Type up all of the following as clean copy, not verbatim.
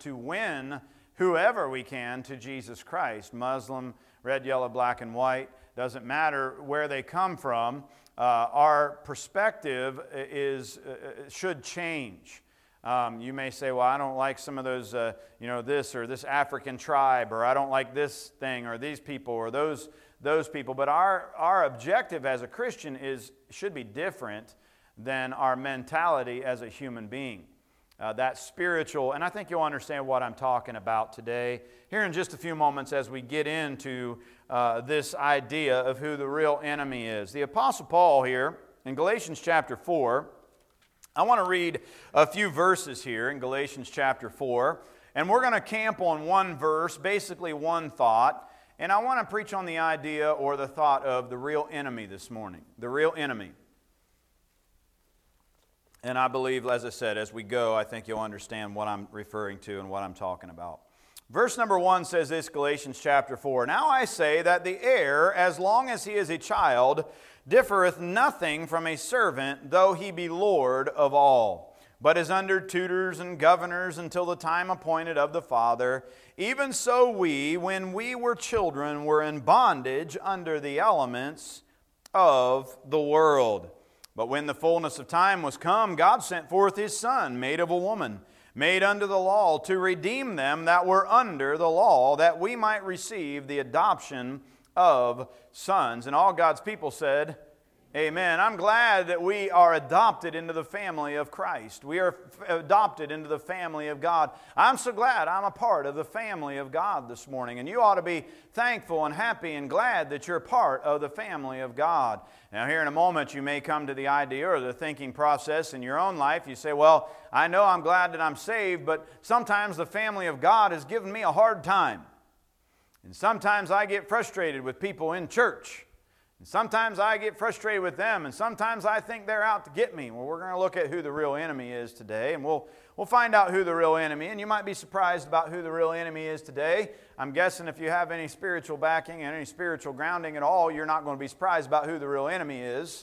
to win whoever we can to Jesus Christ. Muslim, red, yellow, black, and white, doesn't matter where they come from. Our perspective should change. You may say, well, I don't like some of those, this or this African tribe, or I don't like this thing or these people or those people. But our objective as a Christian should be different than our mentality as a human being. That spiritual, and I think you'll understand what I'm talking about today here in just a few moments as we get into this idea of who the real enemy is. The Apostle Paul here in Galatians chapter 4, I want to read a few verses here in Galatians chapter 4, and we're going to camp on one verse, basically one thought, and I want to preach on the idea or the thought of the real enemy this morning, the real enemy. And I believe, as I said, as we go, I think you'll understand what I'm referring to and what I'm talking about. Verse number 1 says this, Galatians chapter 4. Now I say that the heir, as long as he is a child, differeth nothing from a servant, though he be Lord of all, but is under tutors and governors until the time appointed of the Father. Even so we, when we were children, were in bondage under the elements of the world. But when the fullness of time was come, God sent forth His Son, made of a woman, made under the law, to redeem them that were under the law, that we might receive the adoption of sons. And all God's people said, Amen. I'm glad that we are adopted into the family of Christ. We are adopted into the family of God. I'm so glad I'm a part of the family of God this morning. And you ought to be thankful and happy and glad that you're part of the family of God. Now here in a moment you may come to the idea or the thinking process in your own life. You say, well, I know I'm glad that I'm saved, but sometimes the family of God has given me a hard time. And sometimes I get frustrated with people in church. And sometimes I get frustrated with them, and sometimes I think they're out to get me. Well, we're going to look at who the real enemy is today, and we'll find out who the real enemy is. And you might be surprised about who the real enemy is today. I'm guessing if you have any spiritual backing and any spiritual grounding at all, you're not going to be surprised about who the real enemy is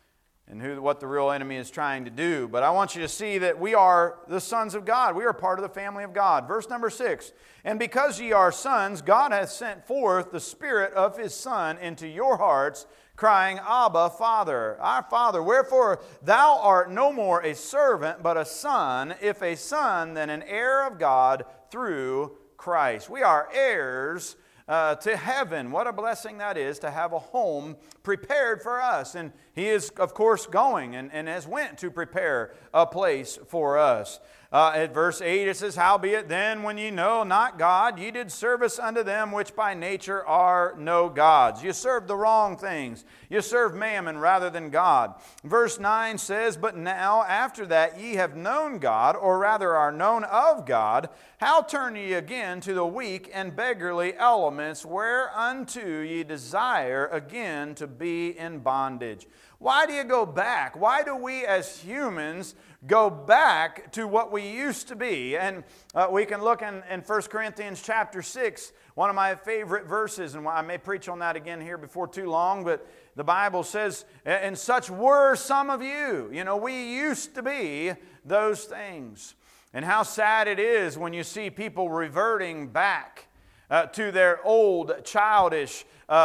and what the real enemy is trying to do. But I want you to see that we are the sons of God. We are part of the family of God. Verse number 6, and because ye are sons, God hath sent forth the Spirit of His Son into your hearts, crying, Abba, Father. Our Father, wherefore thou art no more a servant, but a son, if a son, then an heir of God through Christ. We are heirs to heaven. What a blessing that is to have a home prepared for us. And He is, of course, going and has went to prepare a place for us. At verse 8 it says, howbeit then when ye know not God, ye did service unto them which by nature are no gods. You serve the wrong things. You serve mammon rather than God. Verse 9 says, but now after that ye have known God, or rather are known of God, how turn ye again to the weak and beggarly elements, whereunto ye desire again to be in bondage? Why do you go back? Why do we as humans go back to what we used to be? And we can look in 1 Corinthians chapter 6, one of my favorite verses, and I may preach on that again here before too long, but the Bible says, and such were some of you. You know, we used to be those things. And how sad it is when you see people reverting back to their old, childish,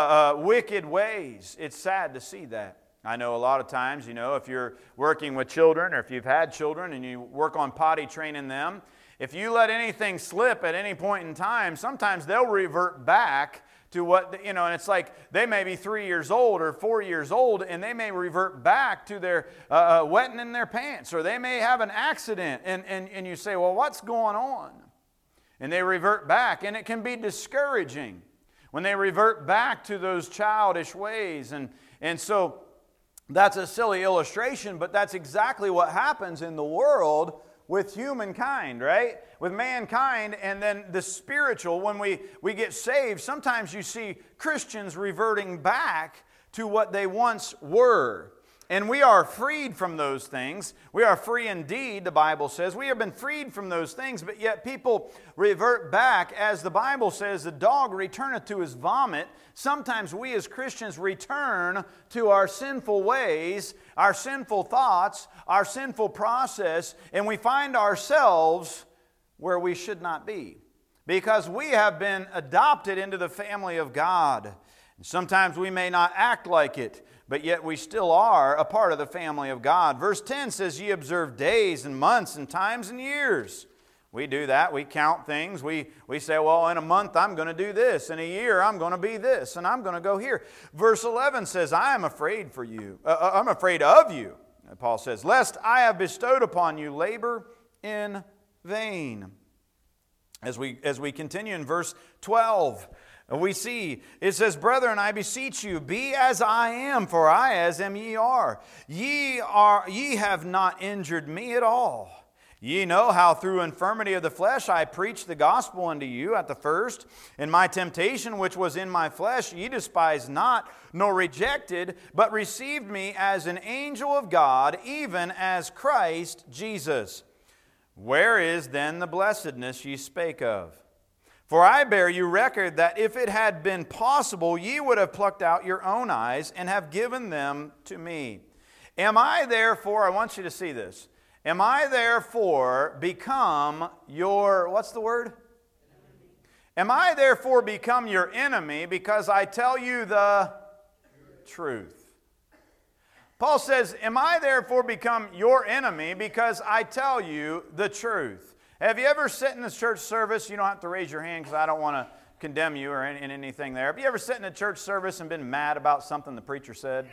wicked ways. It's sad to see that. I know a lot of times, if you're working with children or if you've had children and you work on potty training them, if you let anything slip at any point in time, sometimes they'll revert back to what, and it's like they may be 3 years old or 4 years old and they may revert back to their wetting in their pants, or they may have an accident and you say, well, what's going on? And they revert back, and it can be discouraging when they revert back to those childish ways. And so that's a silly illustration, but that's exactly what happens in the world with humankind, right? With mankind, and then the spiritual. When we get saved, sometimes you see Christians reverting back to what they once were. And we are freed from those things. We are free indeed, the Bible says. We have been freed from those things, but yet people revert back. As the Bible says, the dog returneth to his vomit. Sometimes we as Christians return to our sinful ways, our sinful thoughts, our sinful process, and we find ourselves where we should not be. Because we have been adopted into the family of God. And sometimes we may not act like it, but yet we still are a part of the family of God. Verse 10 says, ye observe days and months and times and years. We do that. We count things. We say, well, in a month I'm going to do this. In a year I'm going to be this. And I'm going to go here. Verse 11 says, I am afraid for you. I'm afraid of you. And Paul says, lest I have bestowed upon you labor in vain. As we continue in verse 12, we see, it says, brethren, I beseech you, be as I am, for I as am ye are. Ye have not injured me at all. Ye know how through infirmity of the flesh I preached the gospel unto you at the first. In my temptation which was in my flesh ye despised not, nor rejected, but received me as an angel of God, even as Christ Jesus. Where is then the blessedness ye spake of? For I bear you record that if it had been possible, ye would have plucked out your own eyes and have given them to me. Am I therefore, I want you to see this, am I therefore become your, what's the word? Am I therefore become your enemy because I tell you the truth? Paul says, am I therefore become your enemy because I tell you the truth? Have you ever sat in this church service? You don't have to raise your hand because I don't want to condemn you or in anything there. Have you ever sat in a church service and been mad about something the preacher said?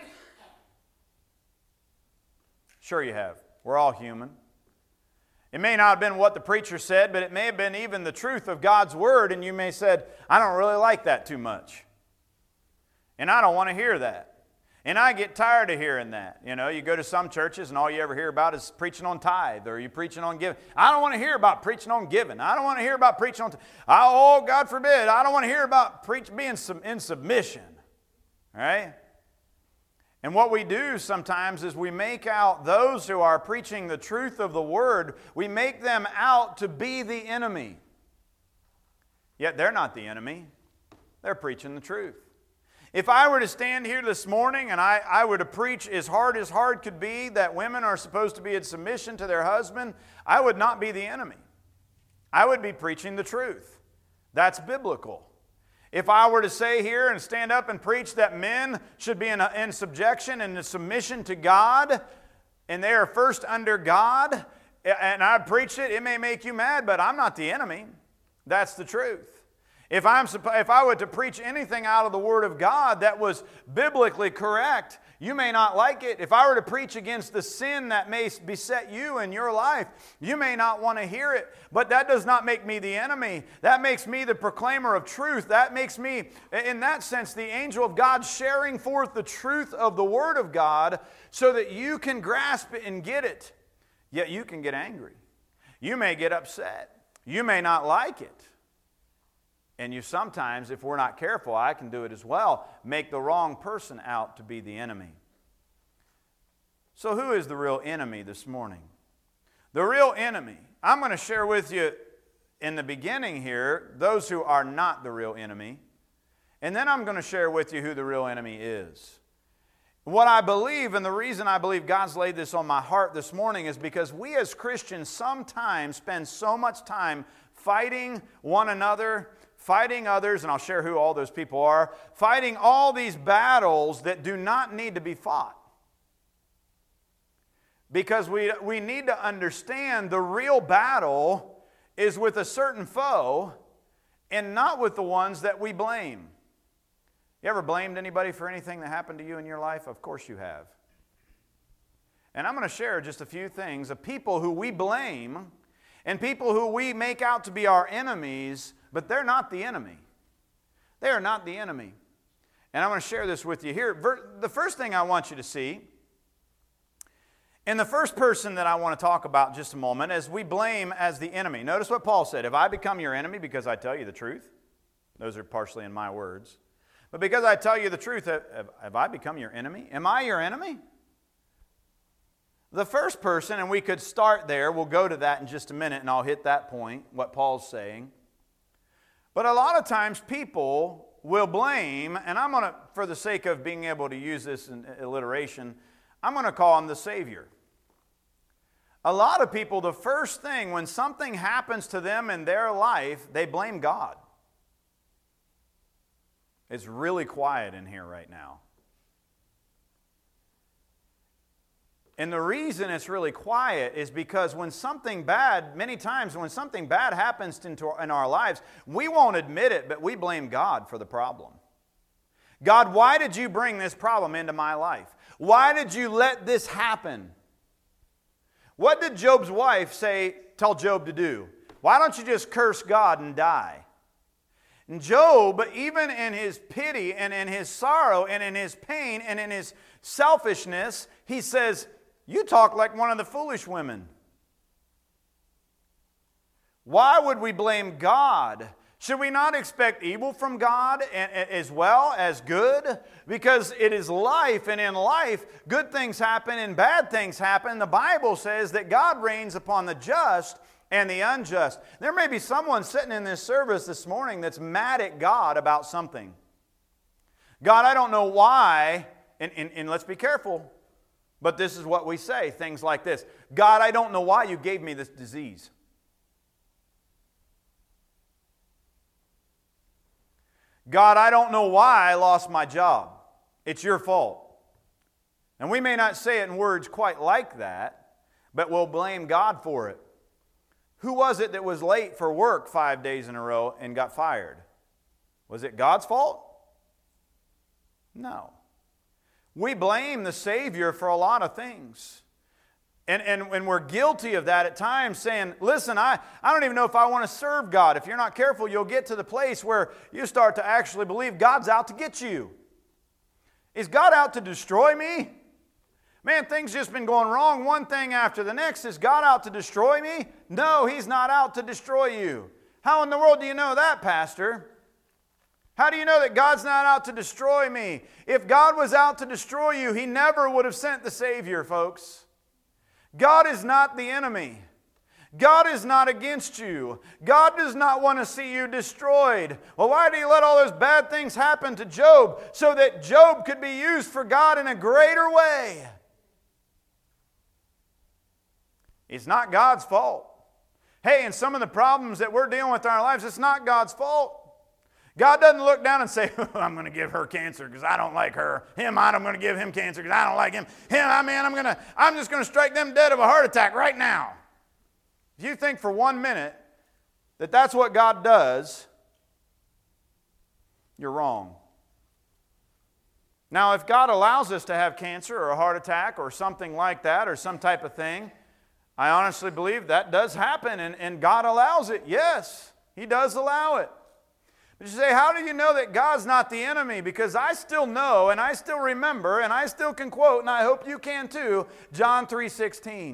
Sure you have. We're all human. It may not have been what the preacher said, but it may have been even the truth of God's word, and you may have said, I don't really like that too much. And I don't want to hear that. And I get tired of hearing that. You know, you go to some churches and all you ever hear about is preaching on tithe or you preaching on giving. I don't want to hear about preaching on giving. I don't want to hear about preaching on oh, God forbid, I don't want to hear about being in submission. All right? And what we do sometimes is we make out those who are preaching the truth of the word, we make them out to be the enemy. Yet they're not the enemy. They're preaching the truth. If I were to stand here this morning and I were to preach as hard could be that women are supposed to be in submission to their husband, I would not be the enemy. I would be preaching the truth. That's biblical. If I were to say here and stand up and preach that men should be in subjection and in submission to God, and they are first under God, and I preach it, it may make you mad, but I'm not the enemy. That's the truth. If I were to preach anything out of the Word of God that was biblically correct, you may not like it. If I were to preach against the sin that may beset you in your life, you may not want to hear it. But that does not make me the enemy. That makes me the proclaimer of truth. That makes me, in that sense, the angel of God sharing forth the truth of the Word of God so that you can grasp it and get it. Yet you can get angry. You may get upset. You may not like it. And you sometimes, if we're not careful, I can do it as well, make the wrong person out to be the enemy. So who is the real enemy this morning? The real enemy. I'm going to share with you in the beginning here those who are not the real enemy. And then I'm going to share with you who the real enemy is. What I believe, and the reason I believe God's laid this on my heart this morning is because we as Christians sometimes spend so much time fighting one another, fighting others, and I'll share who all those people are, fighting all these battles that do not need to be fought. Because we need to understand the real battle is with a certain foe and not with the ones that we blame. You ever blamed anybody for anything that happened to you in your life? Of course you have. And I'm going to share just a few things of people who we blame and people who we make out to be our enemies, but they're not the enemy. They are not the enemy. And I'm going to share this with you here. The first thing I want you to see, and the first person that I want to talk about in just a moment, is we blame as the enemy. Notice what Paul said. Have I become your enemy because I tell you the truth? Those are partially in my words. But because I tell you the truth, have I become your enemy? Am I your enemy? The first person, and we could start there, we'll go to that in just a minute, and I'll hit that point, what Paul's saying. But a lot of times people will blame, and I'm going to, for the sake of being able to use this in alliteration, I'm going to call him the Savior. A lot of people, the first thing when something happens to them in their life, they blame God. It's really quiet in here right now. And the reason it's really quiet is because when something bad, many times when something bad happens in our lives, we won't admit it, but we blame God for the problem. God, why did you bring this problem into my life? Why did you let this happen? What did Job's wife tell Job to do? Why don't you just curse God and die? And Job, even in his pity and in his sorrow and in his pain and in his selfishness, he says, you talk like one of the foolish women. Why would we blame God? Should we not expect evil from God as well as good? Because it is life, and in life, good things happen and bad things happen. The Bible says that God reigns upon the just and the unjust. There may be someone sitting in this service this morning that's mad at God about something. God, I don't know why, and let's be careful, but this is what we say, things like this. God, I don't know why you gave me this disease. God, I don't know why I lost my job. It's your fault. And we may not say it in words quite like that, but we'll blame God for it. Who was it that was late for work 5 days in a row and got fired? Was it God's fault? No. We blame the Savior for a lot of things. And we're guilty of that at times, saying, listen, I don't even know if I want to serve God. If you're not careful, you'll get to the place where you start to actually believe God's out to get you. Is God out to destroy me? Man, things just been going wrong, one thing after the next. Is God out to destroy me? No, He's not out to destroy you. How in the world do you know that, Pastor? How do you know that God's not out to destroy me? If God was out to destroy you, He never would have sent the Savior, folks. God is not the enemy. God is not against you. God does not want to see you destroyed. Well, why did He let all those bad things happen to Job? So that Job could be used for God in a greater way. It's not God's fault. Hey, and some of the problems that we're dealing with in our lives, it's not God's fault. God doesn't look down and say, I'm going to give her cancer because I don't like her. I'm going to give him cancer because I don't like him. I'm just going to strike them dead of a heart attack right now. If you think for 1 minute that that's what God does, you're wrong. Now, if God allows us to have cancer or a heart attack or something like that or some type of thing, I honestly believe that does happen and God allows it. Yes, He does allow it. But you say, how do you know that God's not the enemy? Because I still know and I still remember and I still can quote, and I hope you can too, John 3:16.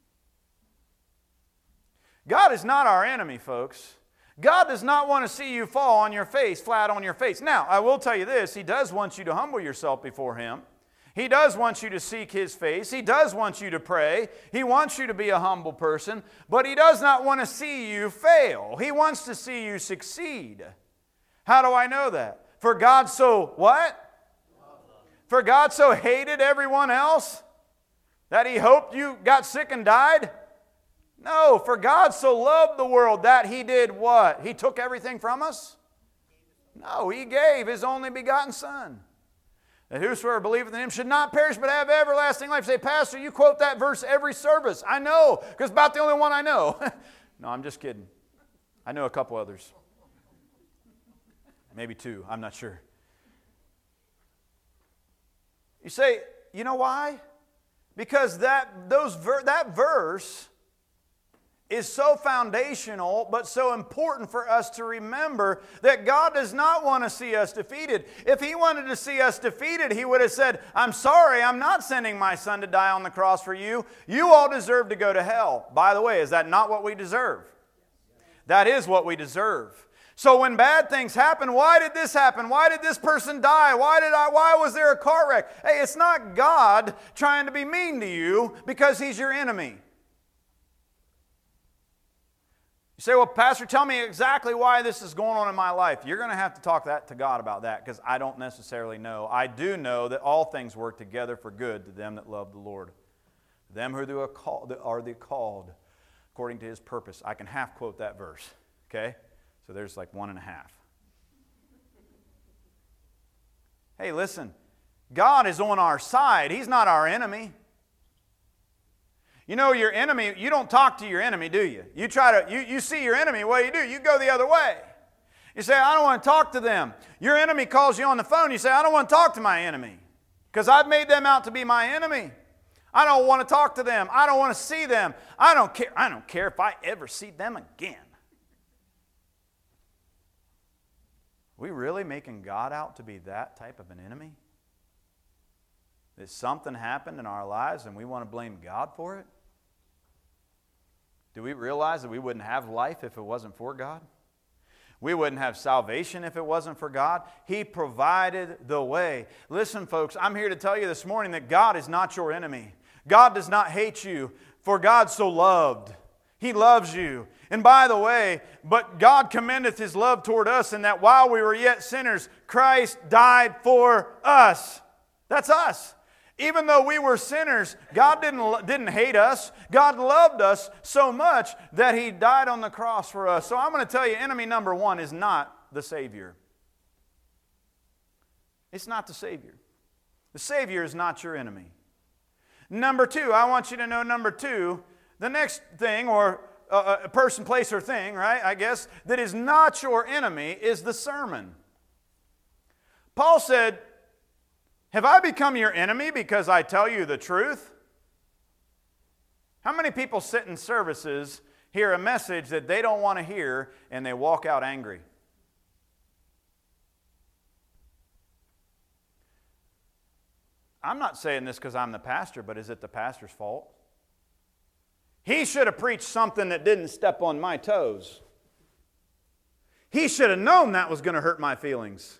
God is not our enemy, folks. God does not want to see you fall on your face, flat on your face. Now, I will tell you this, He does want you to humble yourself before Him. He does want you to seek His face. He does want you to pray. He wants you to be a humble person. But He does not want to see you fail. He wants to see you succeed. How do I know that? For God so what? For God so hated everyone else that He hoped you got sick and died? No, for God so loved the world that He did what? He took everything from us? No, He gave His only begotten Son, that whosoever believeth in Him should not perish but have everlasting life. Say, Pastor, you quote that verse every service. I know, because it's about the only one I know. No, I'm just kidding. I know a couple others. Maybe 2, I'm not sure. You say, you know why? Because that verse is so foundational, but so important for us to remember that God does not want to see us defeated. If He wanted to see us defeated, He would have said, I'm sorry, I'm not sending my Son to die on the cross for you. You all deserve to go to hell. By the way, is that not what we deserve? That is what we deserve. So when bad things happen, why did this happen? Why did this person die? Why was there a car wreck? Hey, it's not God trying to be mean to you because He's your enemy. You say, well, Pastor, tell me exactly why this is going on in my life. You're going to have to talk to God about that because I don't necessarily know. I do know that all things work together for good to them that love the Lord, Them who are the called according to His purpose. I can half quote that verse. Okay? So there's like 1.5. Hey, listen. God is on our side. He's not our enemy. You know your enemy, you don't talk to your enemy, do you? You see your enemy, what do? You go the other way. You say, I don't want to talk to them. Your enemy calls you on the phone. You say, I don't want to talk to my enemy because I've made them out to be my enemy. I don't want to talk to them. I don't want to see them. I don't care if I ever see them again. Are we really making God out to be that type of an enemy? That something happened in our lives and we want to blame God for it? Do we realize that we wouldn't have life if it wasn't for God? We wouldn't have salvation if it wasn't for God. He provided the way. Listen, folks, I'm here to tell you this morning that God is not your enemy. God does not hate you, for God so loved. He loves you. And by the way, but God commendeth His love toward us in that while we were yet sinners, Christ died for us. That's us. Even though we were sinners, God didn't hate us. God loved us so much that He died on the cross for us. So I'm going to tell you, enemy number one is not the Savior. It's not the Savior. The Savior is not your enemy. Number two, I want you to know number two, the next thing, or a person, place, or thing, right, I guess, that is not your enemy is the sermon. Paul said, have I become your enemy because I tell you the truth? How many people sit in services, hear a message that they don't want to hear, and they walk out angry? I'm not saying this because I'm the pastor, but is it the pastor's fault? He should have preached something that didn't step on my toes. He should have known that was going to hurt my feelings.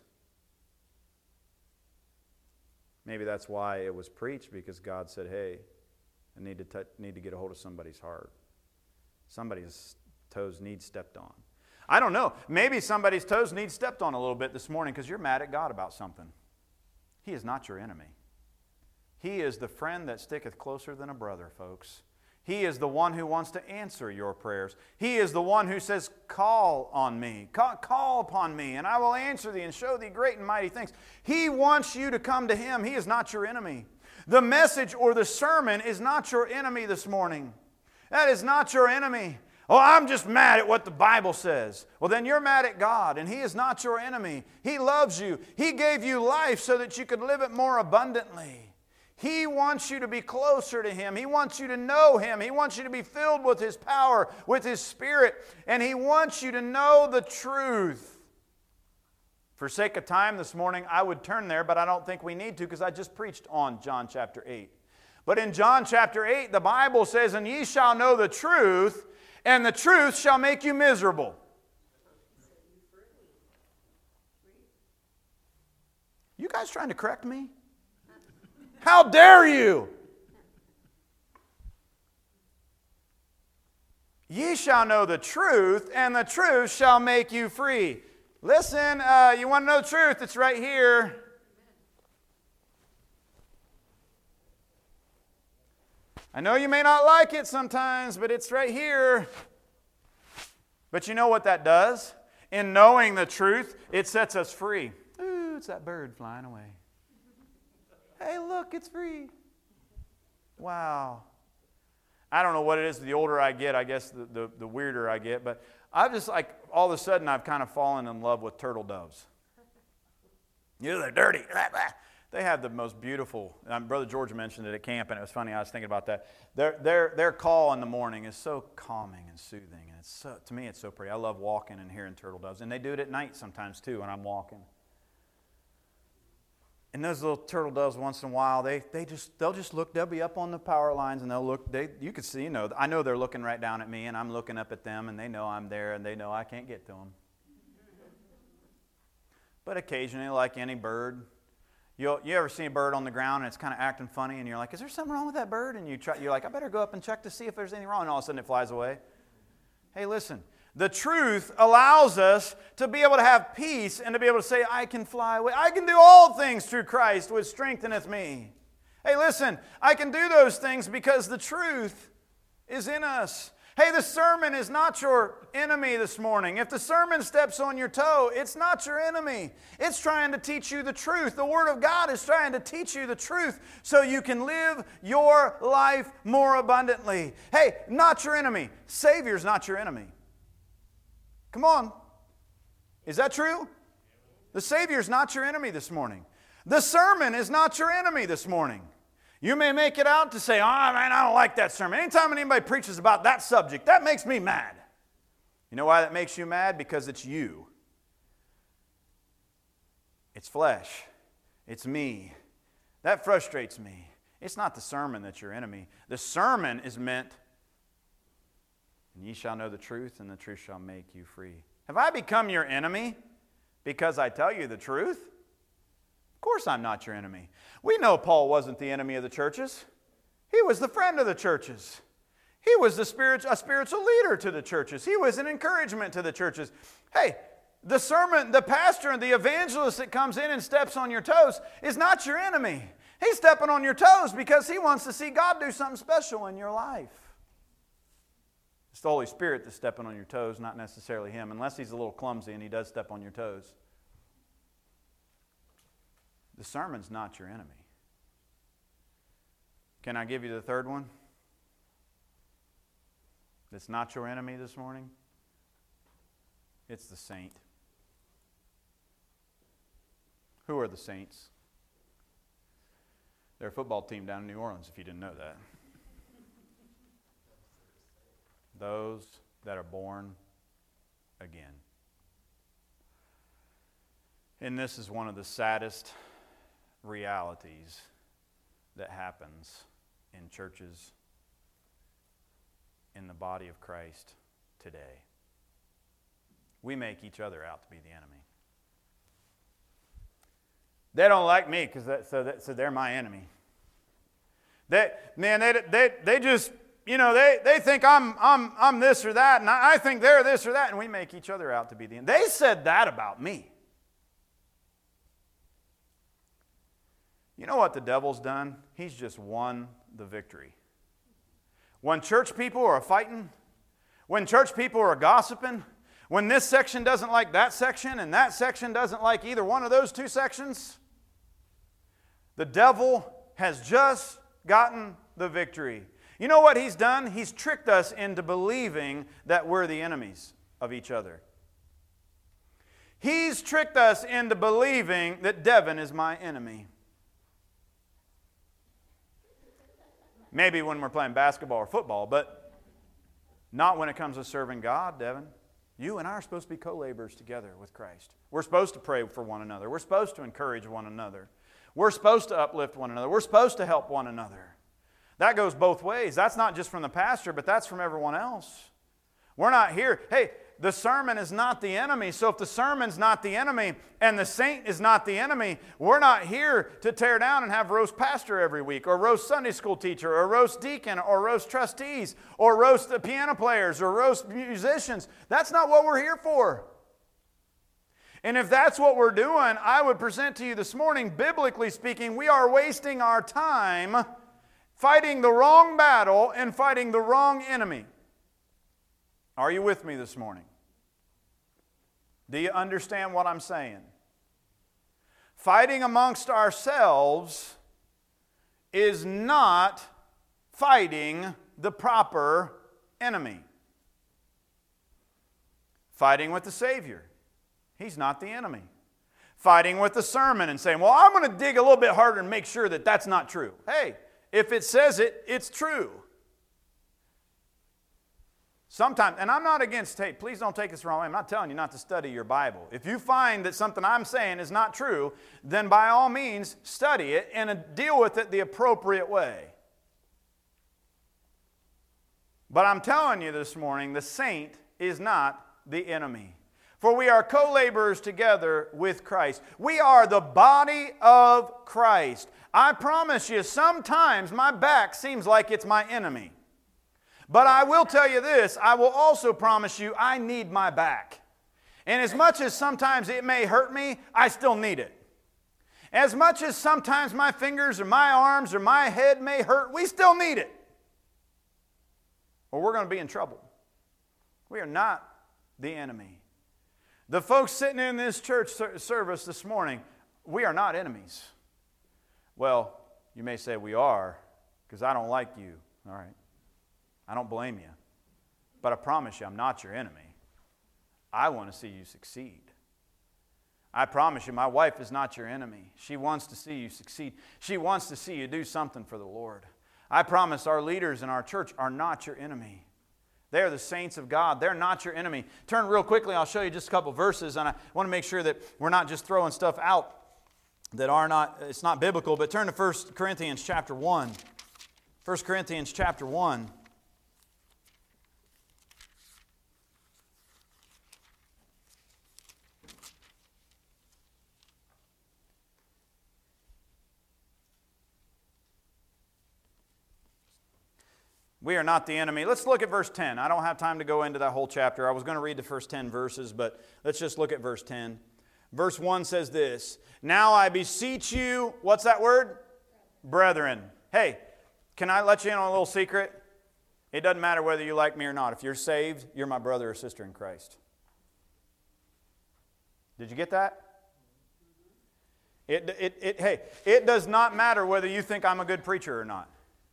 Maybe that's why it was preached, because God said, hey, I need to get a hold of somebody's heart. Somebody's toes need stepped on. I don't know. Maybe somebody's toes need stepped on a little bit this morning because you're mad at God about something. He is not your enemy. He is the friend that sticketh closer than a brother, folks. He is the one who wants to answer your prayers. He is the one who says, call on me. Call upon me, and I will answer thee and show thee great and mighty things. He wants you to come to Him. He is not your enemy. The message or the sermon is not your enemy this morning. That is not your enemy. Oh, I'm just mad at what the Bible says. Well, then you're mad at God, and He is not your enemy. He loves you. He gave you life so that you could live it more abundantly. He wants you to be closer to Him. He wants you to know Him. He wants you to be filled with His power, with His Spirit. And He wants you to know the truth. For sake of time this morning, I would turn there, but I don't think we need to because I just preached on John chapter 8. But in John chapter 8, the Bible says, and ye shall know the truth, and the truth shall make you miserable. You guys trying to correct me? How dare you? Ye shall know the truth, and the truth shall make you free. Listen, you want to know the truth? It's right here. I know you may not like it sometimes, but it's right here. But you know what that does? In knowing the truth, it sets us free. Ooh, it's that bird flying away. Hey, look, it's free. Wow. I don't know what it is. The older I get, I guess the weirder I get. But I've just like, all of a sudden, I've kind of fallen in love with turtle doves. You know, they're dirty. They have the most beautiful, Brother George mentioned it at camp, and it was funny, I was thinking about that. Their call in the morning is so calming and soothing. And it's so, to me, it's so pretty. I love walking and hearing turtle doves. And they do it at night sometimes, too, when I'm walking. And those little turtle doves, once in a while, they'll just look. They'll be up on the power lines, and they'll look. You can see, I know they're looking right down at me, and I'm looking up at them, and they know I'm there, and they know I can't get to them. But occasionally, like any bird, you ever see a bird on the ground, and it's kind of acting funny, and you're like, is there something wrong with that bird? And you're like, I better go up and check to see if there's anything wrong, and all of a sudden it flies away. Hey, listen. The truth allows us to be able to have peace and to be able to say, I can fly away. I can do all things through Christ which strengtheneth me. Hey, listen, I can do those things because the truth is in us. Hey, the sermon is not your enemy this morning. If the sermon steps on your toe, it's not your enemy. It's trying to teach you the truth. The Word of God is trying to teach you the truth so you can live your life more abundantly. Hey, not your enemy. Savior's not your enemy. Come on. Is that true? The Savior's not your enemy this morning. The sermon is not your enemy this morning. You may make it out to say, oh man, I don't like that sermon. Anytime anybody preaches about that subject, that makes me mad. You know why that makes you mad? Because it's you. It's flesh. It's me. That frustrates me. It's not the sermon that's your enemy. The sermon is meant, and ye shall know the truth, and the truth shall make you free. Have I become your enemy because I tell you the truth? Of course I'm not your enemy. We know Paul wasn't the enemy of the churches. He was the friend of the churches. He was a spiritual leader to the churches. He was an encouragement to the churches. Hey, the sermon, the pastor and the evangelist that comes in and steps on your toes is not your enemy. He's stepping on your toes because he wants to see God do something special in your life. It's the Holy Spirit that's stepping on your toes, not necessarily him, unless he's a little clumsy and he does step on your toes. The sermon's not your enemy. Can I give you the third one? That's not your enemy this morning? It's the saint. Who are the saints? They're a football team down in New Orleans, if you didn't know that. Those that are born again. And this is one of the saddest realities that happens in churches in the body of Christ today. We make each other out to be the enemy. They don't like me because so they're my enemy. They just, you know, they think I'm this or that, and I think they're this or that, and we make each other out to be the enemy. They said that about me. You know what the devil's done? He's just won the victory. When church people are fighting, when church people are gossiping, when this section doesn't like that section and that section doesn't like either one of those two sections, the devil has just gotten the victory. You know what he's done? He's tricked us into believing that we're the enemies of each other. He's tricked us into believing that Devin is my enemy. Maybe when we're playing basketball or football, but not when it comes to serving God, Devin. You and I are supposed to be co-laborers together with Christ. We're supposed to pray for one another. We're supposed to encourage one another. We're supposed to uplift one another. We're supposed to help one another. That goes both ways. That's not just from the pastor, but that's from everyone else. We're not here. Hey, the sermon is not the enemy. So if the sermon's not the enemy and the saint is not the enemy, we're not here to tear down and have roast pastor every week or roast Sunday school teacher or roast deacon or roast trustees or roast the piano players or roast musicians. That's not what we're here for. And if that's what we're doing, I would present to you this morning, biblically speaking, we are wasting our time fighting the wrong battle and fighting the wrong enemy. Are you with me this morning? Do you understand what I'm saying? Fighting amongst ourselves is not fighting the proper enemy. Fighting with the Savior, He's not the enemy. Fighting with the sermon and saying, well, I'm going to dig a little bit harder and make sure that that's not true. Hey, if it says it, it's true. Sometimes, and I'm not against, hey, please don't take this the wrong way. I'm not telling you not to study your Bible. If you find that something I'm saying is not true, then by all means, study it and deal with it the appropriate way. But I'm telling you this morning, the saint is not the enemy. For we are co-laborers together with Christ. We are the body of Christ. I promise you, sometimes my back seems like it's my enemy. But I will tell you this, I will also promise you I need my back. And as much as sometimes it may hurt me, I still need it. As much as sometimes my fingers or my arms or my head may hurt, we still need it. Or we're going to be in trouble. We are not the enemy. The folks sitting in this church service this morning, we are not enemies. Well, you may say we are because I don't like you. All right. I don't blame you. But I promise you, I'm not your enemy. I want to see you succeed. I promise you, my wife is not your enemy. She wants to see you succeed. She wants to see you do something for the Lord. I promise our leaders in our church are not your enemy. They are the saints of God. They're not your enemy. Turn real quickly. I'll show you just a couple verses, and I want to make sure that we're not just throwing stuff out that are not, it's not biblical, but turn to 1 Corinthians chapter 1. 1 Corinthians chapter 1. We are not the enemy. Let's look at verse 10. I don't have time to go into that whole chapter. I was going to read the first 10 verses, but let's just look at verse 10. Verse 1 says this, "Now I beseech you," what's that word? Brethren. Hey, can I let you in on a little secret? It doesn't matter whether you like me or not. If you're saved, you're my brother or sister in Christ. Did you get that? Hey, it does not matter whether you think I'm a good preacher or not.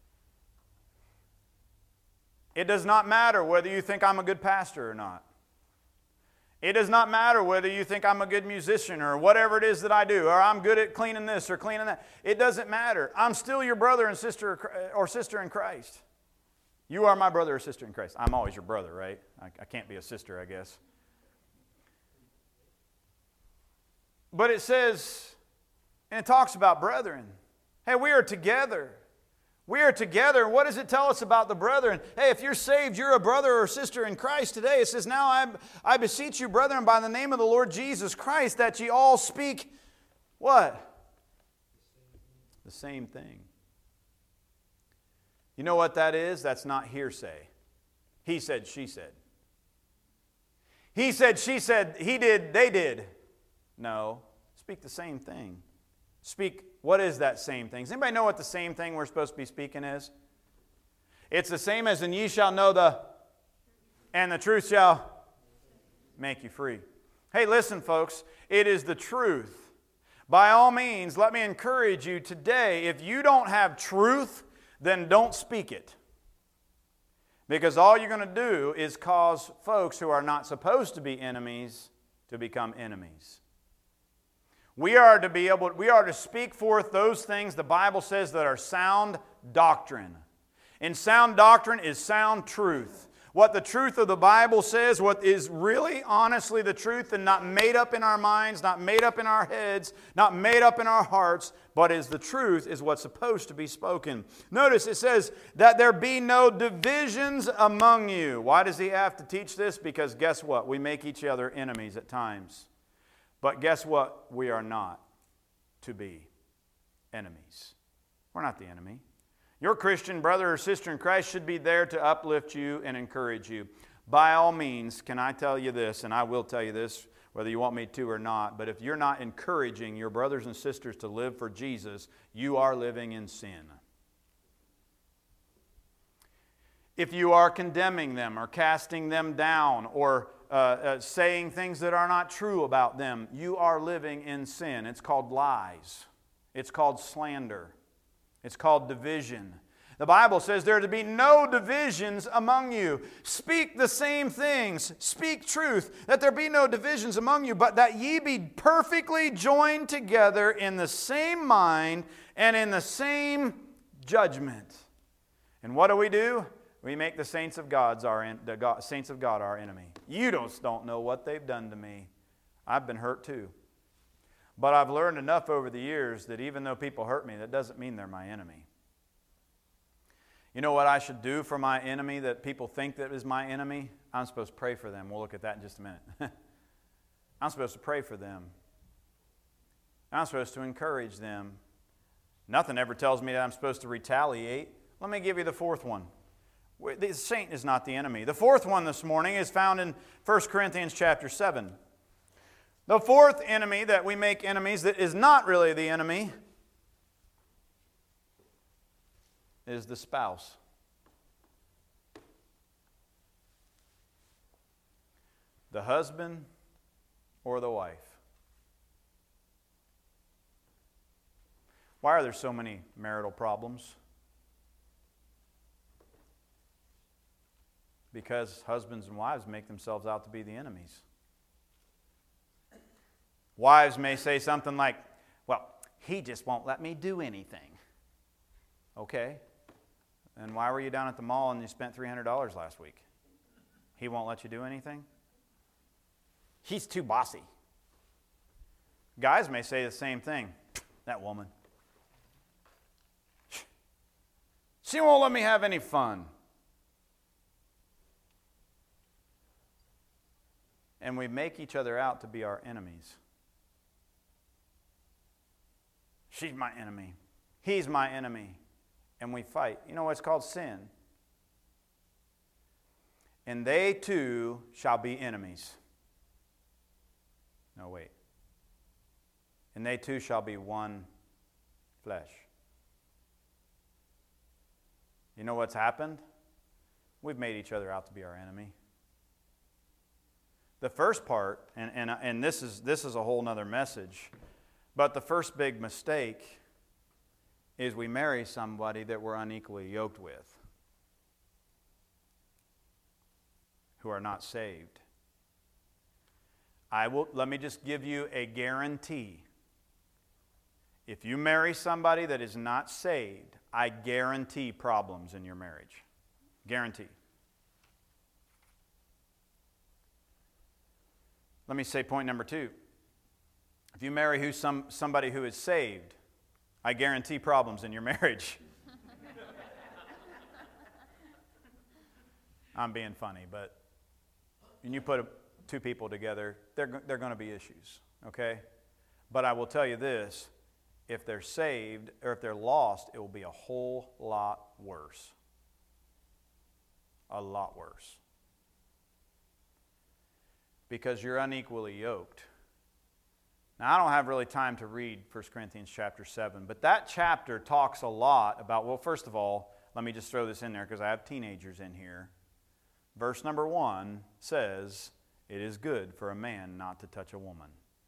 It does not matter whether you think I'm a good pastor or not. It does not matter whether you think I'm a good musician or whatever it is that I do, or I'm good at cleaning this or cleaning that. It doesn't matter. I'm still your brother and sister or sister in Christ. You are my brother or sister in Christ. I'm always your brother, right? I can't be a sister, I guess. But it says, and it talks about brethren. Hey, we are together. We are together. What does it tell us about the brethren? Hey, if you're saved, you're a brother or sister in Christ today. It says, "Now I beseech you, brethren, by the name of the Lord Jesus Christ, that ye all speak," what? The same thing. You know what that is? That's not hearsay. He said, she said. He said, she said, he did, they did. No. Speak the same thing. Speak, what is that same thing? Does anybody know what the same thing we're supposed to be speaking is? It's the same as "and ye shall know and the truth shall make you free." Hey, listen, folks, it is the truth. By all means, let me encourage you today, if you don't have truth, then don't speak it. Because all you're going to do is cause folks who are not supposed to be enemies to become enemies. We are to speak forth those things the Bible says that are sound doctrine. And sound doctrine is sound truth. What the truth of the Bible says, what is really honestly the truth and not made up in our minds, not made up in our heads, not made up in our hearts, but is the truth is what's supposed to be spoken. Notice it says that there be no divisions among you. Why does he have to teach this? Because guess what? We make each other enemies at times. But guess what? We are not to be enemies. We're not the enemy. Your Christian brother or sister in Christ should be there to uplift you and encourage you. By all means, can I tell you this, and I will tell you this, whether you want me to or not, but if you're not encouraging your brothers and sisters to live for Jesus, you are living in sin. If you are condemning them or casting them down or saying things that are not true about them, you are living in sin. It's called lies. It's called slander. It's called division. The Bible says there are to be no divisions among you. Speak the same things. Speak truth, that there be no divisions among you, but that ye be perfectly joined together in the same mind and in the same judgment. And what do? We make the saints of God our enemy. You don't know what they've done to me. I've been hurt too. But I've learned enough over the years that even though people hurt me, that doesn't mean they're my enemy. You know what I should do for my enemy that people think that is my enemy? I'm supposed to pray for them. We'll look at that in just a minute. I'm supposed to pray for them. I'm supposed to encourage them. Nothing ever tells me that I'm supposed to retaliate. Let me give you the fourth one. The saint is not the enemy. The fourth one this morning is found in 1 Corinthians chapter 7. The fourth enemy that we make enemies that is not really the enemy is the spouse. The husband or the wife. Why are there so many marital problems? Because husbands and wives make themselves out to be the enemies. Wives may say something like, well, he just won't let me do anything. Okay. And why were you down at the mall and you spent $300 last week? He won't let you do anything? He's too bossy. Guys may say the same thing. That woman. She won't let me have any fun. And we make each other out to be our enemies. She's my enemy. He's my enemy. And we fight. You know what's called sin? And they too shall be enemies. No, wait. And they too shall be one flesh. You know what's happened? We've made each other out to be our enemy. The first part, and this is a whole other message, but the first big mistake is we marry somebody that we're unequally yoked with, who are not saved. Let me just give you a guarantee. If you marry somebody that is not saved, I guarantee problems in your marriage. Guarantee. Let me say point number 2. If you marry somebody who is saved, I guarantee problems in your marriage. I'm being funny, but when you put two people together, they're going to be issues, okay? But I will tell you this, if they're saved or if they're lost, it will be a whole lot worse. A lot worse. Because you're unequally yoked. Now, I don't have really time to read 1 Corinthians chapter 7, but that chapter talks a lot about, well, first of all, let me just throw this in there because I have teenagers in here. Verse number 1 says, it is good for a man not to touch a woman.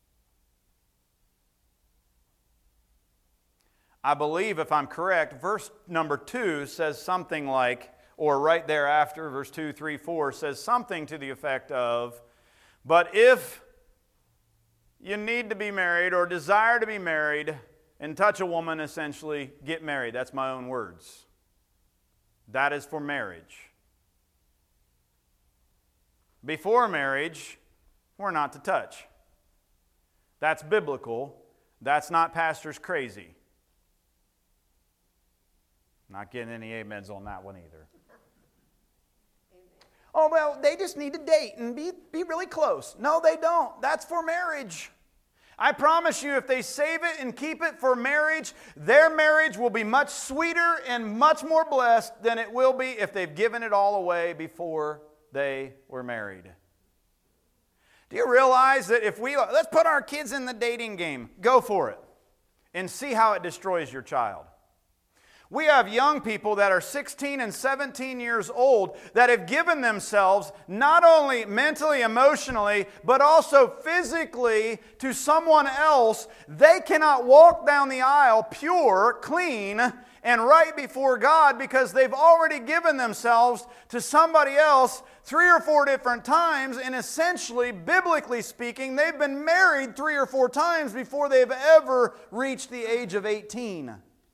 I believe, if I'm correct, verse number 2 says something like, or right thereafter, verse 2, 3, 4 says something to the effect of, but if you need to be married or desire to be married and touch a woman, essentially, get married. That's my own words. That is for marriage. Before marriage, we're not to touch. That's biblical. That's not pastors crazy. Not getting any amens on that one either. Oh, well, they just need to date and be really close. No, they don't. That's for marriage. I promise you, if they save it and keep it for marriage, their marriage will be much sweeter and much more blessed than it will be if they've given it all away before they were married. Do you realize that if let's put our kids in the dating game, go for it, and see how it destroys your child. We have young people that are 16 and 17 years old that have given themselves not only mentally, emotionally, but also physically to someone else. They cannot walk down the aisle pure, clean, and right before God because they've already given themselves to somebody else 3 or 4 different times, and essentially, biblically speaking, they've been married 3 or 4 times before they've ever reached the age of 18.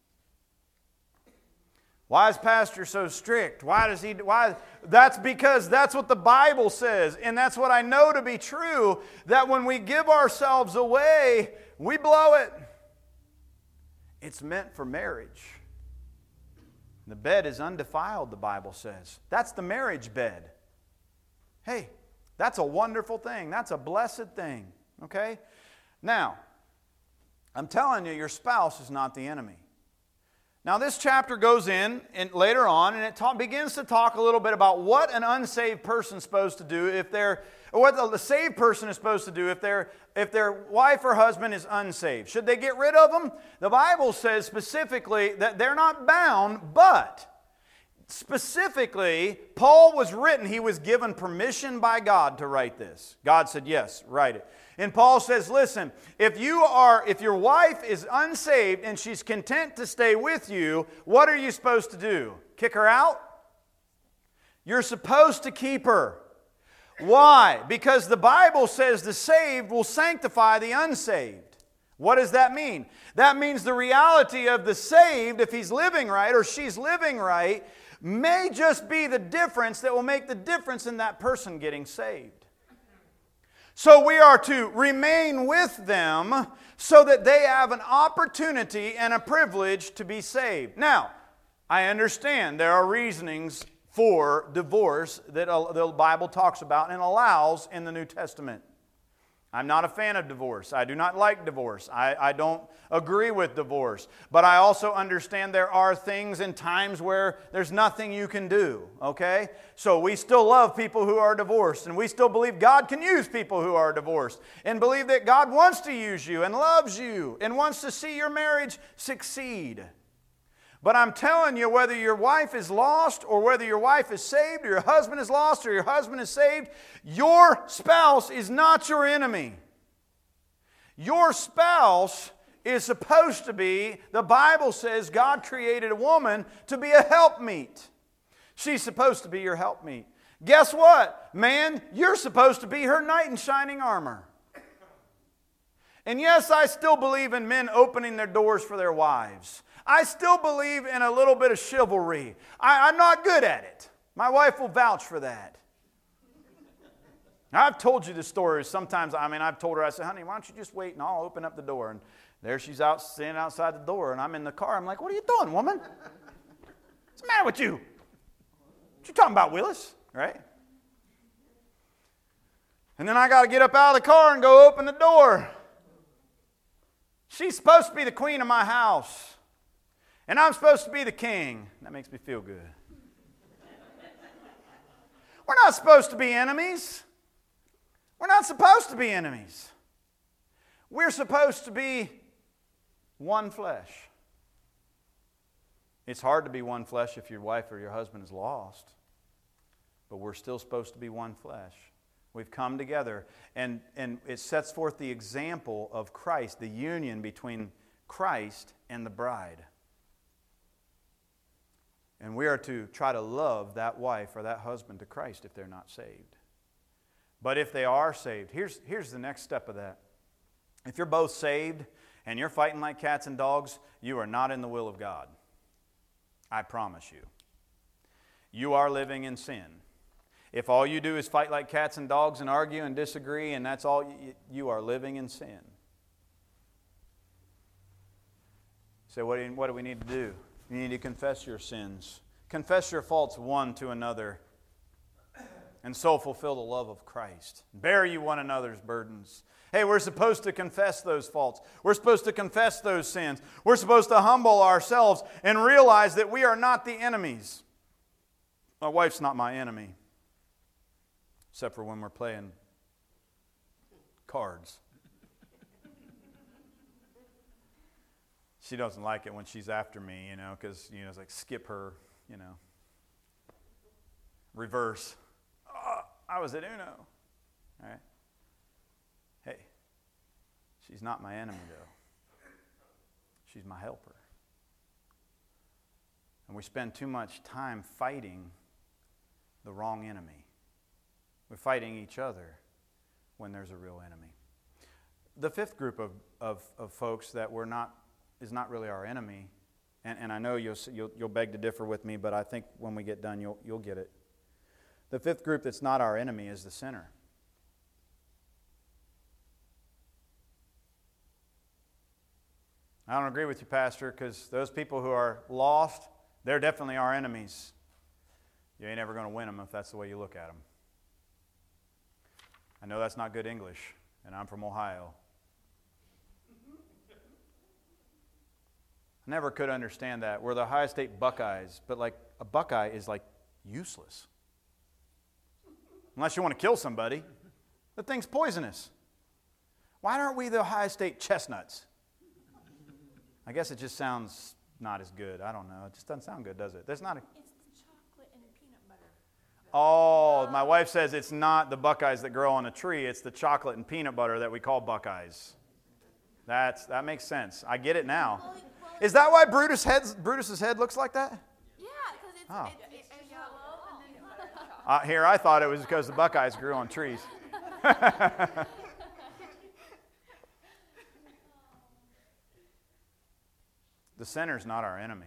Why is pastor so strict? Why? That's because that's what the Bible says. And that's what I know to be true, that when we give ourselves away, we blow it. It's meant for marriage. The bed is undefiled, the Bible says. That's the marriage bed. Hey, that's a wonderful thing. That's a blessed thing. Okay? Now, I'm telling you, your spouse is not the enemy. Now this chapter goes in and later on, and it begins to talk a little bit about what an unsaved person is supposed to do or what the saved person is supposed to do if their wife or husband is unsaved. Should they get rid of them? The Bible says specifically that they're not bound, but specifically, Paul was written, he was given permission by God to write this. God said, yes, write it. And Paul says, listen, if your wife is unsaved and she's content to stay with you, what are you supposed to do? Kick her out? You're supposed to keep her. Why? Because the Bible says the saved will sanctify the unsaved. What does that mean? That means the reality of the saved, if he's living right or she's living right, may just be the difference that will make the difference in that person getting saved. So we are to remain with them so that they have an opportunity and a privilege to be saved. Now, I understand there are reasonings for divorce that the Bible talks about and allows in the New Testament. I'm not a fan of divorce. I do not like divorce. I don't agree with divorce. But I also understand there are things and times where there's nothing you can do, okay? So we still love people who are divorced, and we still believe God can use people who are divorced, and believe that God wants to use you and loves you and wants to see your marriage succeed. But I'm telling you, whether your wife is lost or whether your wife is saved or your husband is lost or your husband is saved, your spouse is not your enemy. Your spouse is supposed to be, the Bible says God created a woman to be a helpmeet. She's supposed to be your helpmeet. Guess what? Man, you're supposed to be her knight in shining armor. And yes, I still believe in men opening their doors for their wives. I still believe in a little bit of chivalry. I'm not good at it. My wife will vouch for that. I've told you the story. Sometimes, I've told her, I said, honey, why don't you just wait and I'll open up the door. And there she's out, standing outside the door, and I'm in the car. I'm like, what are you doing, woman? What's the matter with you? What you talking about, Willis? Right? And then I got to get up out of the car and go open the door. She's supposed to be the queen of my house. And I'm supposed to be the king. That makes me feel good. We're not supposed to be enemies. We're not supposed to be enemies. We're supposed to be one flesh. It's hard to be one flesh if your wife or your husband is lost. But we're still supposed to be one flesh. We've come together, and it sets forth the example of Christ, the union between Christ and the bride. And we are to try to love that wife or that husband to Christ if they're not saved. But if they are saved, here's the next step of that. If you're both saved and you're fighting like cats and dogs, you are not in the will of God. I promise you. You are living in sin. If all you do is fight like cats and dogs and argue and disagree and that's all, you are living in sin. So what do we need to do? You need to confess your sins. Confess your faults one to another. And so fulfill the love of Christ. Bear you one another's burdens. Hey, we're supposed to confess those faults. We're supposed to confess those sins. We're supposed to humble ourselves and realize that we are not the enemies. My wife's not my enemy. Except for when we're playing cards. She doesn't like it when she's after me, because, it's like skip her, reverse. Oh, I was at Uno. All right. Hey, she's not my enemy, though. She's my helper. And we spend too much time fighting the wrong enemy. We're fighting each other when there's a real enemy. The fifth group of folks that is not really our enemy, and I know you'll beg to differ with me, but I think when we get done you'll get it. The fifth group that's not our enemy is the sinner. I don't agree with you, Pastor, because those people who are lost, they're definitely our enemies. You ain't ever going to win them if that's the way you look at them. I know that's not good English, and I'm from Ohio. I never could understand that. We're the Ohio State Buckeyes, but like a Buckeye is like useless. Unless you want to kill somebody. The thing's poisonous. Why aren't we the Ohio State Chestnuts? I guess it just sounds not as good. I don't know. It just doesn't sound good, does it? There's not a... It's the chocolate and peanut butter. Oh, my wife says it's not the Buckeyes that grow on a tree. It's the chocolate and peanut butter that we call Buckeyes. That makes sense. I get it now. Is that why Brutus's head looks like that? Yeah, because it's yellow and then Here, I thought it was because the Buckeyes grew on trees. The sinner's not our enemy.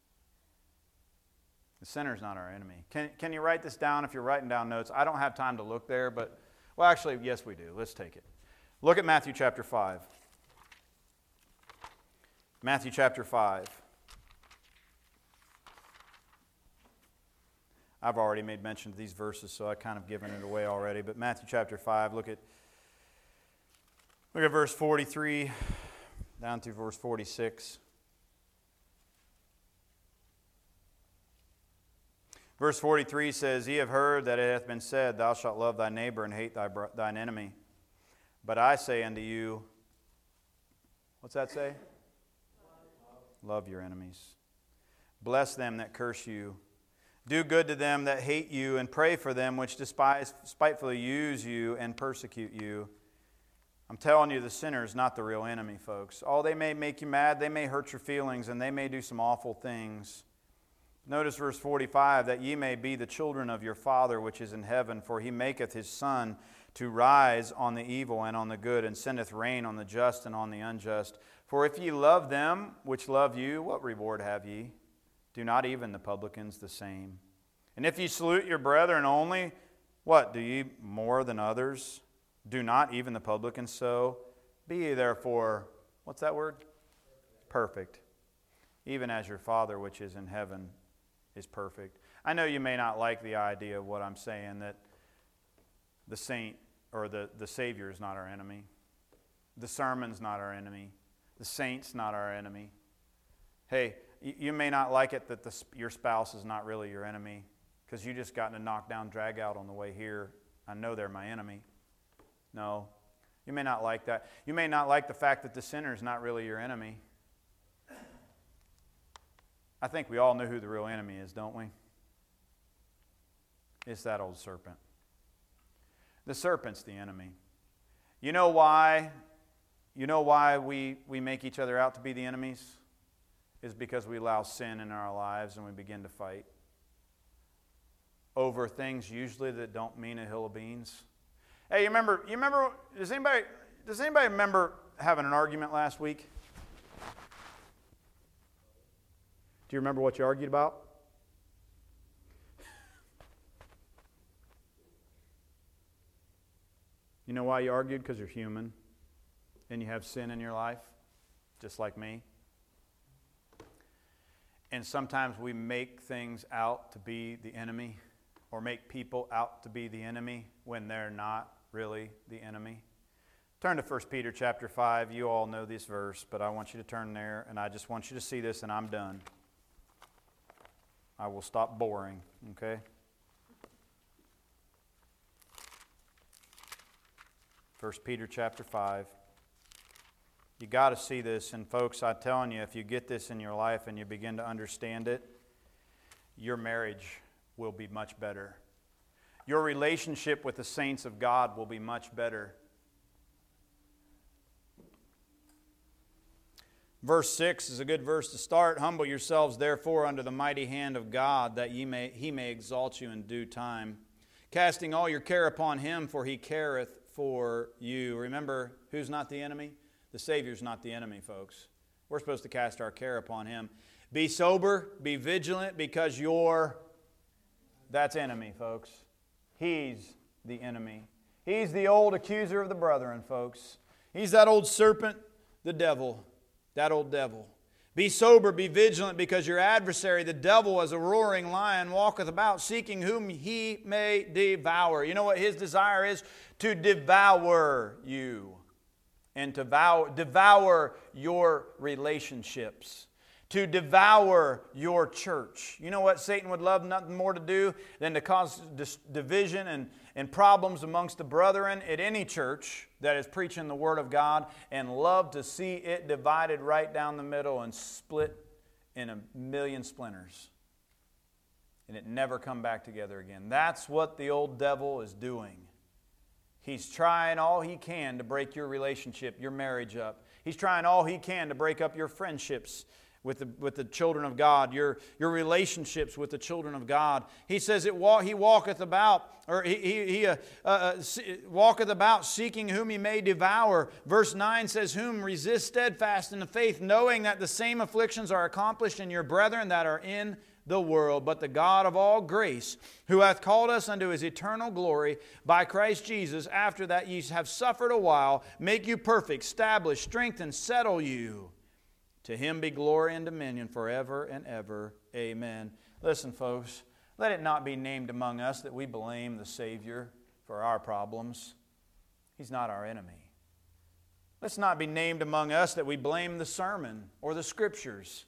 The sinner's not our enemy. Can you write this down if you're writing down notes? I don't have time to look there, but, well, actually, yes, we do. Let's take it. Look at Matthew chapter 5. Matthew chapter 5. I've already made mention of these verses, so I've kind of given it away already. But Matthew chapter 5, look at verse 43 down through verse 46. Verse 43 says, Ye have heard that it hath been said, Thou shalt love thy neighbor and hate thine enemy. But I say unto you, what's that say? Love your enemies. Bless them that curse you. Do good to them that hate you, and pray for them which spitefully use you and persecute you. I'm telling you, the sinner is not the real enemy, folks. Oh, they may make you mad, they may hurt your feelings, and they may do some awful things. Notice verse 45, that ye may be the children of your Father which is in heaven, for he maketh his sun to rise on the evil and on the good, and sendeth rain on the just and on the unjust. For if ye love them which love you, what reward have ye? Do not even the publicans the same? And if ye salute your brethren only, what, do ye more than others? Do not even the publicans so? Be ye therefore, what's that word? Perfect. Even as your Father which is in heaven is perfect. I know you may not like the idea of what I'm saying, that the saint or the Savior is not our enemy. The sermon's not our enemy. The saint's not our enemy. Hey, you may not like it that your spouse is not really your enemy because you just got in a knockdown drag out on the way here. I know they're my enemy. No, you may not like that. You may not like the fact that the sinner is not really your enemy. I think we all know who the real enemy is, don't we? It's that old serpent. The serpent's the enemy. You know why? You know why we make each other out to be the enemies? Is because we allow sin in our lives and we begin to fight over things usually that don't mean a hill of beans. Hey, you remember, does anybody remember having an argument last week? Do you remember what you argued about? You know why you argued? Because you're human and you have sin in your life, just like me. And sometimes we make things out to be the enemy or make people out to be the enemy when they're not really the enemy. Turn to 1 Peter chapter 5. You all know this verse, but I want you to turn there, and I just want you to see this, and I'm done. I will stop boring, okay? 1 Peter chapter 5. You got to see this, and folks, I'm telling you, if you get this in your life and you begin to understand it, your marriage will be much better. Your relationship with the saints of God will be much better. Verse 6 is a good verse to start. Humble yourselves, therefore, under the mighty hand of God, that he may exalt you in due time. Casting all your care upon him, for he careth for you. Remember, who's not the enemy? The Savior's not the enemy, folks. We're supposed to cast our care upon him. Be sober, be vigilant, because that's enemy, folks. He's the enemy. He's the old accuser of the brethren, folks. He's that old serpent, the devil. That old devil. Be sober, be vigilant, because your adversary, the devil, as a roaring lion, walketh about, seeking whom he may devour. You know what his desire is? To devour you. And to devour your relationships. to devour your church. You know what Satan would love nothing more to do than to cause division and problems amongst the brethren at any church that is preaching the Word of God, and love to see it divided right down the middle and split in a million splinters. And it never come back together again. That's what the old devil is doing. He's trying all he can to break your relationship, your marriage up. He's trying all he can to break up your friendships with the children of God, your relationships with the children of God. He says he walketh about, or he walketh about seeking whom he may devour. Verse 9 says, whom resist steadfast in the faith, knowing that the same afflictions are accomplished in your brethren that are in the world. But the God of all grace, who hath called us unto His eternal glory by Christ Jesus, after that ye have suffered a while, make you perfect, establish, strengthen, settle you. To Him be glory and dominion forever and ever. Amen. Listen, folks, let it not be named among us that we blame the Savior for our problems. He's not our enemy. Let's not be named among us that we blame the sermon or the Scriptures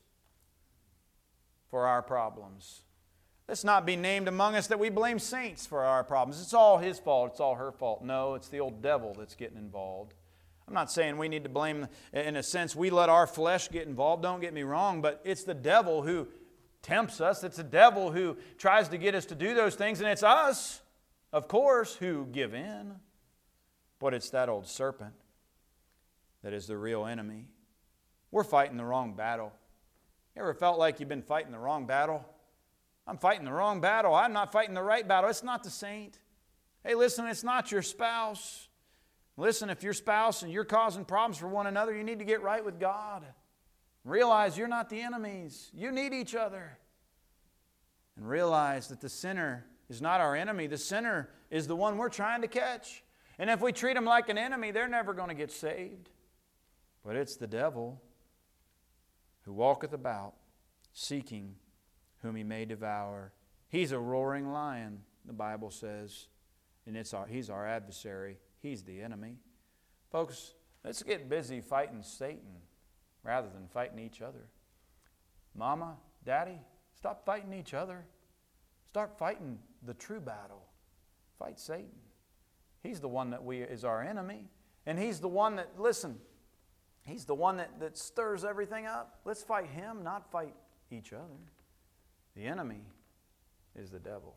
for our problems. Let's not be named among us that we blame saints for our problems. It's all his fault. It's all her fault. No, it's the old devil that's getting involved. I'm not saying we need to blame, in a sense, we let our flesh get involved. Don't get me wrong, but it's the devil who tempts us. It's the devil who tries to get us to do those things, and it's us, of course, who give in. But it's that old serpent that is the real enemy. We're fighting the wrong battle. You ever felt like you've been fighting the wrong battle? I'm fighting the wrong battle. I'm not fighting the right battle. It's not the saint. Hey, listen, it's not your spouse. Listen, if your spouse and you're causing problems for one another, you need to get right with God. Realize you're not the enemies. You need each other. And realize that the sinner is not our enemy. The sinner is the one we're trying to catch. And if we treat them like an enemy, they're never going to get saved. But it's the devil who walketh about, seeking whom he may devour. He's a roaring lion, the Bible says, and he's our adversary. He's the enemy. Folks, let's get busy fighting Satan rather than fighting each other. Mama, Daddy, stop fighting each other. Start fighting the true battle. Fight Satan. He's the one that is our enemy. And he's the one that, listen, he's the one that stirs everything up. Let's fight him, not fight each other. The enemy is the devil.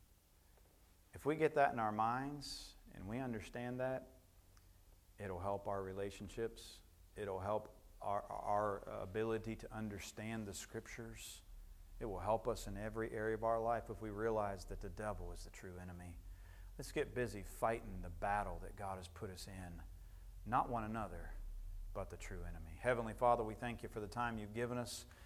If we get that in our minds and we understand that, it'll help our relationships. It'll help our ability to understand the Scriptures. It will help us in every area of our life if we realize that the devil is the true enemy. Let's get busy fighting the battle that God has put us in. Not one another, but the true enemy. Heavenly Father, we thank you for the time you've given us.